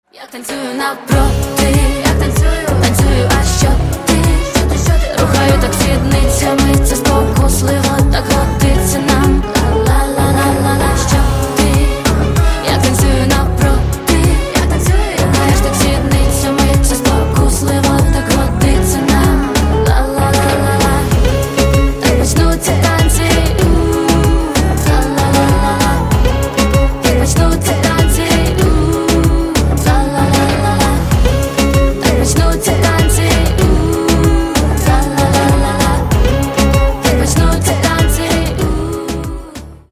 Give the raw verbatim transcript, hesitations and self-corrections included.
Я танцюю навпроти, я танцюю, танцюю, а що ти? Що ти, що ти? Рухаю так сідницями, це спокусливо, так годиться на